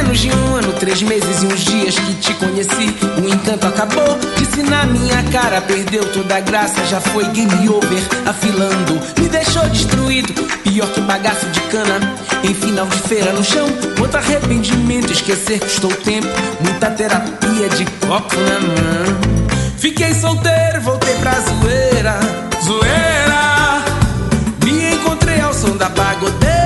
menos de 1 ano, 3 meses e uns dias que te conheci, o encanto acabou. Disse na minha cara, perdeu toda a graça, já foi game over, afilando. Me deixou destruído, pior que bagaço de cana em final de feira no chão. Quanto arrependimento, esquecer custou tempo, muita terapia de copo na mão. Fiquei solteiro, voltei pra zoeira, zoeira. Me encontrei ao som da pagodeira.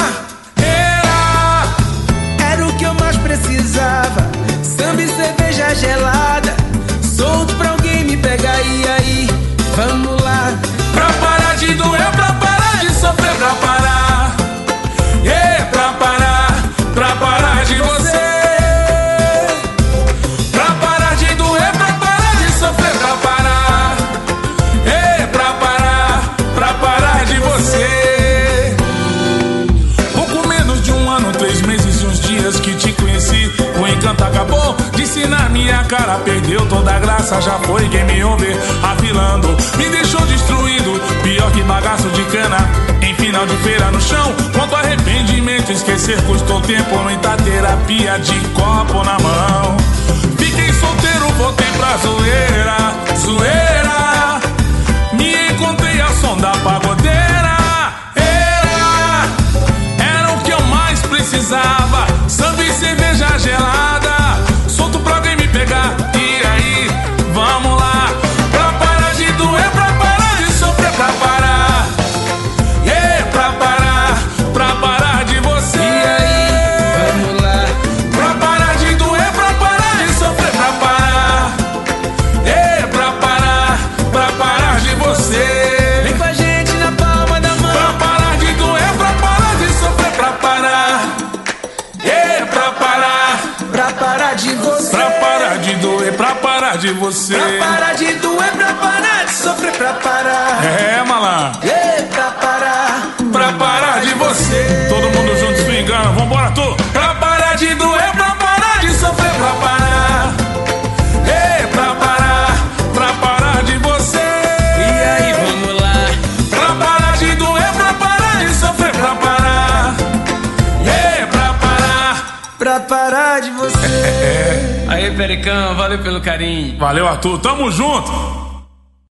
Era o que eu mais precisava, samba e cerveja gelada, solto pra alguém me pegar. E aí, vamos lá. Pra parar de doer, pra parar de sofrer, pra parar, yeah, pra parar de você. Pra parar de doer, pra parar de sofrer, pra parar, yeah, pra parar de você. Pouco menos de 1 ano, 3 meses e uns dias que te conheci, o encanto acabou. Disse na minha cara, perdeu toda a graça, já foi game over, afilando. Me deixou destruído, pior que bagaço de cana em final de feira no chão. Quanto arrependimento, esquecer custou tempo, muita terapia de copo na mão. Fiquei solteiro, voltei pra zoeira, zoeira. Me encontrei ao som da pagodeira. Era o que eu mais precisava, samba e cerveja gelada, solto pra alguém me pegar. E aí, vamos lá. Pra parar de doer, pra parar de sofrer, pra parar, yeah, pra parar de você. E aí, vamos lá. Pra parar de doer, pra parar de sofrer, pra parar, yeah, pra parar de você. Vem com a gente na palma da mão. Pra parar de doer, pra parar de sofrer, pra parar, yeah, pra parar de você. Pra parar de doer, pra parar de você. Pra parar de doer, pra parar de sofrer, pra parar, é, malandro, yeah, pra parar de você. Todo mundo junto swingando, vambora, tu. Pra parar de doer, pra parar de sofrer, pra parar, yeah, pra parar de você. E aí, vamos lá. Pra parar de doer, pra parar de sofrer, pra parar, yeah, pra parar de você. Aí, Pericão, valeu pelo carinho. Valeu, Arthur, tamo junto.